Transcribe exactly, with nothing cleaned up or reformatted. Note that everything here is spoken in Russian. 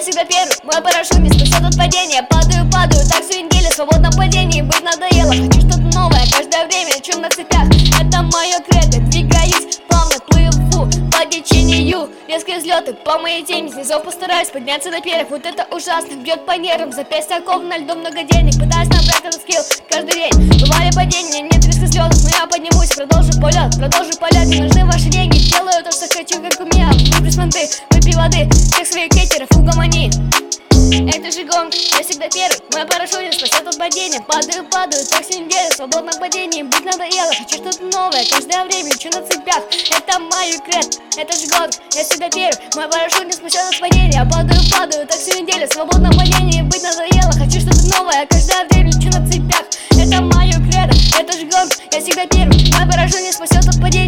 всегда первый, мой парашют не спасет от падения. Падаю, падаю, так всю неделю в свободном падении. Быть надоело, хочу что-то новое каждое время. Чем на цепях, это мое кредо. Двигаюсь, плавно плыву по течению. Резкие взлеты по моей теме. Снизу постараюсь подняться наперед. Вот это ужасно, бьет по нервам. Запястья оков на льду, много денег. Пытаюсь набрать этот скилл каждый день. Бывали падения, нет риска слетов, но я поднимусь, продолжу полет, продолжу полет. Не нужны ваши деньги, делаю то, что хочу, как у меня. Выбери понты, выпей воды, всех своих хейтеров угомони. Это же гонг, я всегда первый, мой парашют не спасет от падения. Падаю, падаю, так всю неделю в свободном падении. Быть надоело, хочу что-то новое каждое время. Лечу на цепях, это мой кред. Это же гонг, я всегда первый, мой парашют не спасет от падения. Падаю, падаю, так всю неделю в свободном падении. Быть надоело, хочу что-то новое каждое время. Лечу на цепях, это мое кредо. Это же гонг, я всегда первый, мой парашют не спасет от падения.